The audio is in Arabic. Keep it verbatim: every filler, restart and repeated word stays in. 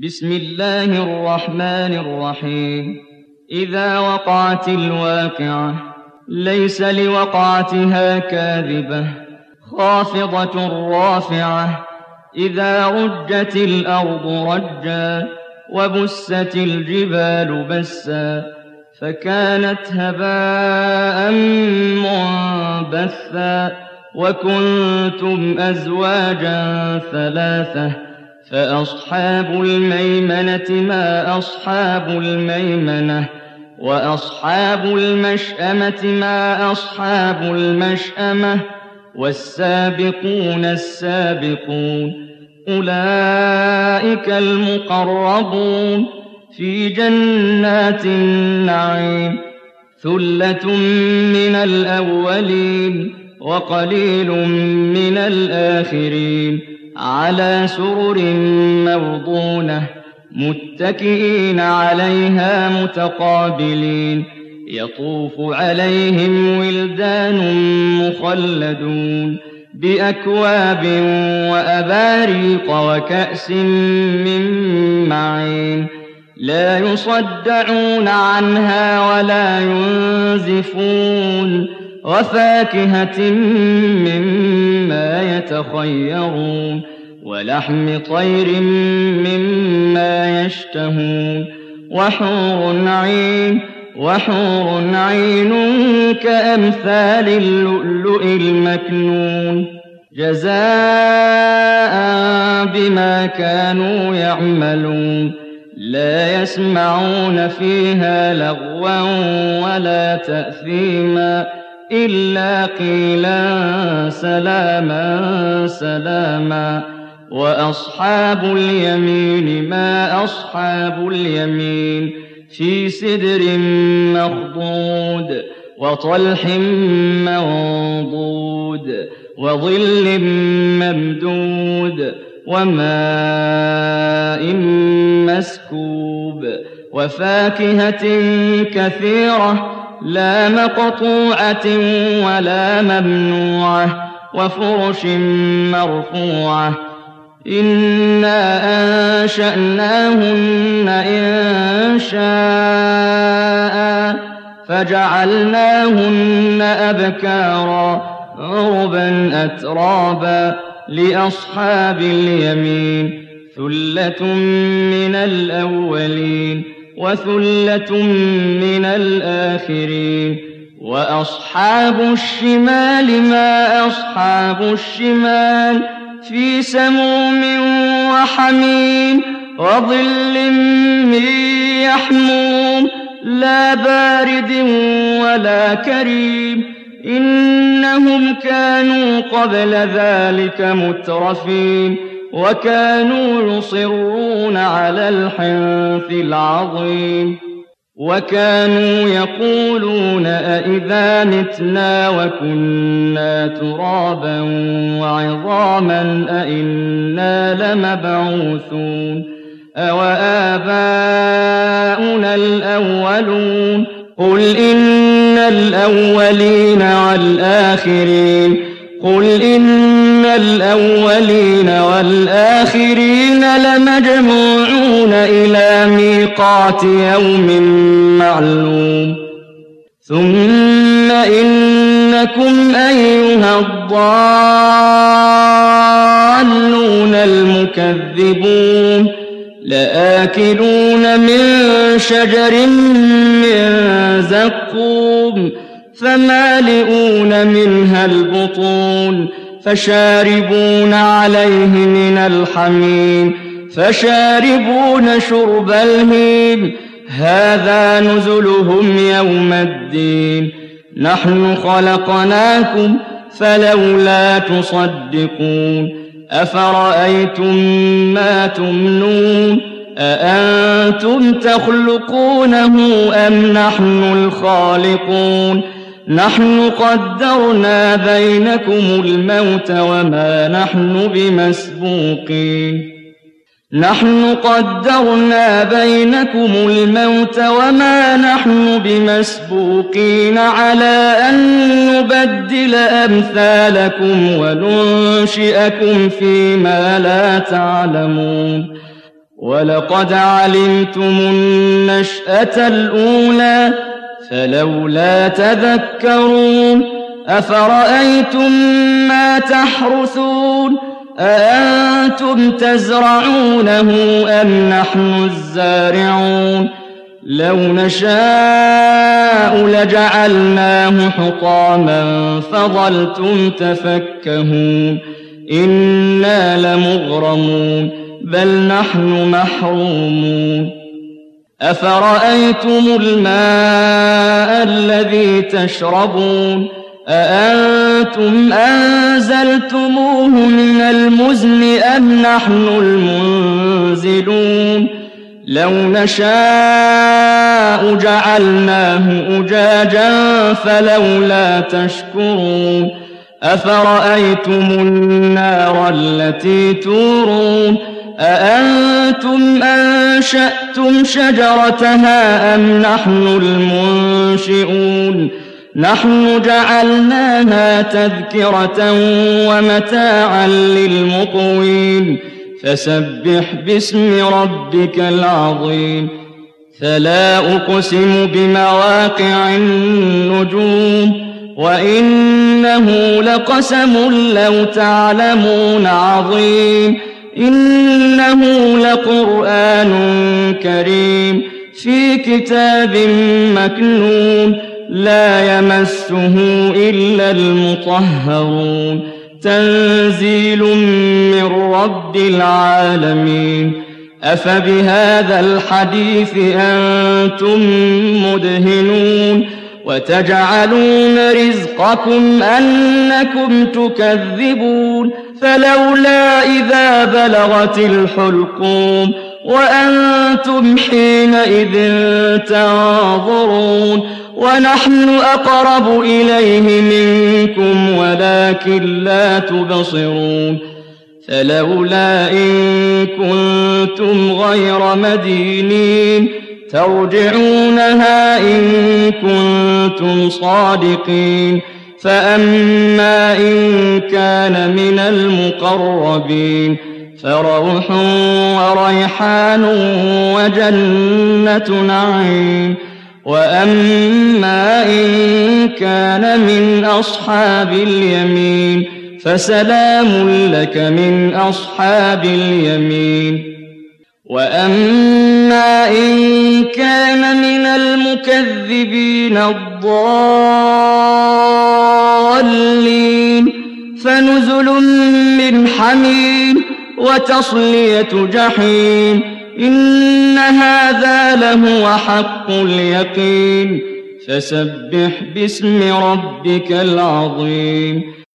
بسم الله الرحمن الرحيم إذا وقعت الواقعة ليس لوقعتها كاذبة خافضة رافعة إذا رجت الأرض رجا وبست الجبال بسا فكانت هباء منبثا وكنتم أزواجا ثلاثة فأصحاب الميمنة ما أصحاب الميمنة وأصحاب المشأمة ما أصحاب المشأمة والسابقون السابقون أولئك المقربون في جنات النعيم ثلة من الأولين وقليل من الآخرين على سرر موضونة متكئين عليها متقابلين يطوف عليهم ولدان مخلدون بأكواب وأباريق وكأس من معين لا يصدعون عنها ولا ينزفون وفاكهة مما يتخيرون ولحم طير مما يشتهون وحور عين وحور عين كأمثال اللؤلؤ المكنون جزاء بما كانوا يعملون لا يسمعون فيها لغوا ولا تأثيما إلا قيلا سلاما سلاما وأصحاب اليمين ما أصحاب اليمين في سدر مخضود وطلح منضود وظل ممدود وماء مسكوب وفاكهة كثيرة لا مقطوعة ولا ممنوعة وفرش مرفوعة إنا أنشأناهن إن شاء فجعلناهن أبكارا عربا أترابا لأصحاب اليمين ثلة من الأولين وثلة من الآخرين وأصحاب الشمال ما أصحاب الشمال في سموم وحميم وظل من يحموم لا بارد ولا كريم إنهم كانوا قبل ذلك مترفين وكانوا يصرون على الحنث العظيم وكانوا يقولون أئذا متنا وكنا ترابا وعظاما أئنا لمبعوثون أوآباؤنا الأولون قل إن الأولين والآخرين قل إن الأولين والآخرين لمجموعون إلى ميقات يوم معلوم ثم إنكم أيها الضالون المكذبون لآكلون من شجر من زقوم فمالئون منها البطون فشاربون عليه من الحميم فشاربون شرب الهيم هذا نزلهم يوم الدين نحن خلقناكم فلولا تصدقون أفرأيتم ما تمنون أأنتم تخلقونه أم نحن الخالقون نحن قدرنا بينكم الموت وما نحن بمسبوقين نحن قدرنا بينكم الموت وما نحن بمسبوقين على أن نبدل أمثالكم وننشئكم فيما لا تعلمون وَلَقَدْ عَلِمْتُمُ النَّشْأَةَ الْأُولَىٰ فَلَوْلَا تَذَكَّرُونَ أَفَرَأَيْتُم مَّا تَحْرُثُونَ أَأَنتُمْ تَزْرَعُونَهُ أَمْ نَحْنُ الزَّارِعُونَ لَوْ نَشَاءُ لَجَعَلْنَاهُ حُطَامًا فَظَلْتُمْ تَفَكَّهُونَ إِنَّا لَمُغْرَمُونَ بَلْ نَحْنُ مَحْرُومُونَ أَفَرَأَيْتُمُ الْمَاءَ الَّذِي تَشْرَبُونَ أَأَنتُمْ أَنزَلْتُمُوهُ مِنَ الْمُزْنِ أَمْ نَحْنُ الْمُنزِلُونَ لَوْ نَشَاءُ جَعَلْنَاهُ أُجَاجًا فَلَوْلَا تَشْكُرُونَ أَفَرَأَيْتُمُ النَّارَ الَّتِي تُورُونَ أَأَنتُمْ أَنشَأْتُمْ شَجَرَتَهَا أَمْ نَحْنُ الْمُنشِئُونَ نَحْنُ جَعَلْنَاهَا تَذْكِرَةً وَمَتَاعًا لِّلْمُقْوِينَ فَسَبِّحْ بِاسْمِ رَبِّكَ الْعَظِيمِ فَلَا أُقْسِمُ بِمَوَاقِعِ النُّجُومِ وَإِنَّهُ لَقَسَمٌ لَّوْ تَعْلَمُونَ عَظِيمٌ إِنَّهُ لَقُرْآنٌ كَرِيمٌ فِي كِتَابٍ مَّكْنُونٍ لَّا يَمَسُّهُ إِلَّا الْمُطَهَّرُونَ تَنزِيلٌ مِّن رَّبِّ الْعَالَمِينَ أَفَبِهَٰذَا الْحَدِيثِ أَنتُم مُّدْهِنُونَ وَتَجْعَلُونَ رِزْقَكُمْ أَنَّكُمْ تُكَذِّبُونَ فَلَوْلَا إِذَا بَلَغَتِ الْحُلْقُومَ وَأَنتُمْ حِينَئِذٍ تَنظُرُونَ وَنَحْنُ أَقْرَبُ إِلَيْهِ مِنكُمْ وَلَٰكِن لَّا تُبْصِرُونَ فَلَوْلَا إِن كُنتُمْ غَيْرَ مَدِينِينَ تَرْجِعُونَهَا إِن كُنتُمْ صَادِقِينَ فَأَمَّا إِن كَانَ مِنَ الْمُقَرَّبِينَ فَرَوْحٌ وَرَيْحَانٌ وَجَنَّةُ نَعِيمٍ وَأَمَّا إِن كَانَ مِنْ أَصْحَابِ الْيَمِينِ فَسَلَامٌ لَّكَ مِنْ أَصْحَابِ الْيَمِينِ وَأَمَّا إِن كَانَ مِنَ الْمُكَذِّبِينَ الضَّالِّينَ فَنُزُلٌ مِّنْ حَمِيمٍ وَتَصْلِيَةُ جَحِيمٍ إِنَّ هَٰذَا لَهُوَ حَقُّ الْيَقِينِ فَسَبِّحْ بِاسْمِ رَبِّكَ الْعَظِيمِ